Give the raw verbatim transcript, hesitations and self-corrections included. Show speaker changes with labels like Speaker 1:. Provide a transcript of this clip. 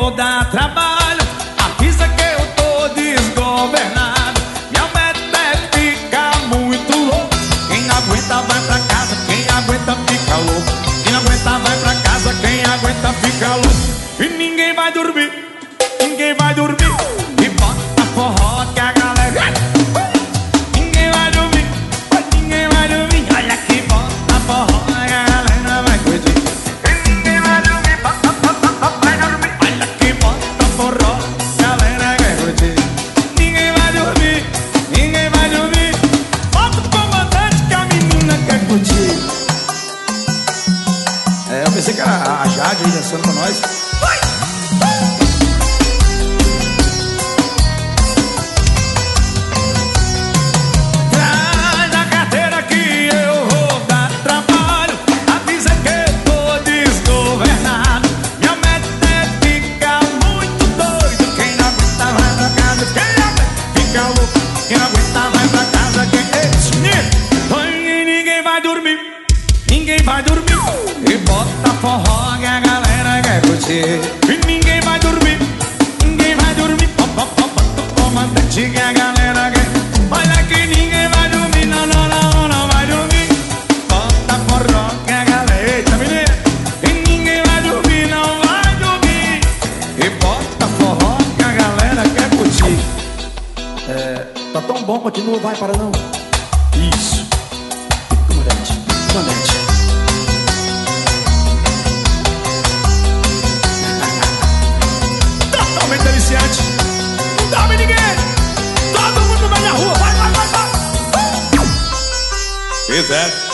Speaker 1: vou dar trabalho. Avisa que eu tô desgovernado. Minha meta é ficar muito louco. Quem não aguenta vai pra casa, quem aguenta fica louco. Quem não aguenta vai pra casa, quem aguenta fica louco. E ninguém vai dormir, ninguém vai dormir. E bota forró que a galera... Ninguém vai dormir, ninguém vai dormir. Olha que bota forró que a galera vai curtir. E ninguém vai dormir, bota, bota, bota, vai dormir. Olha que bota forró, galera vai curtir. Ninguém vai dormir, ninguém vai dormir. Bota o comandante que a menina quer curtir. É, eu pensei que era a Jade aí dançando com nós. Vai! Traz a carteira que eu vou dar trabalho. Avisa que eu tô desgovernado. Minha meta é ficar muito doido. Quem não aguenta vai pra casa, quem aguenta fica louco. Quem não aguenta vai pra casa, quem... Ei, ninguém vai dormir, ninguém vai dormir. E bota forró que a galera quer curtir. E ninguém vai dormir, ninguém vai dormir. Bota o comandante que a galera quer. Olha que ninguém vai dormir, não, não, não, não vai dormir. Bota forró que a galera... Eita, menina! E ninguém vai dormir, não vai dormir. E bota forró que a galera quer curtir. É... Tá tão bom, continua, vai, para não. Isso. Comandante, comandante. Totalmente deliciante. Não dorme ninguém. Todo mundo vai na rua. Vai, vai, vai, vai. Fizeram.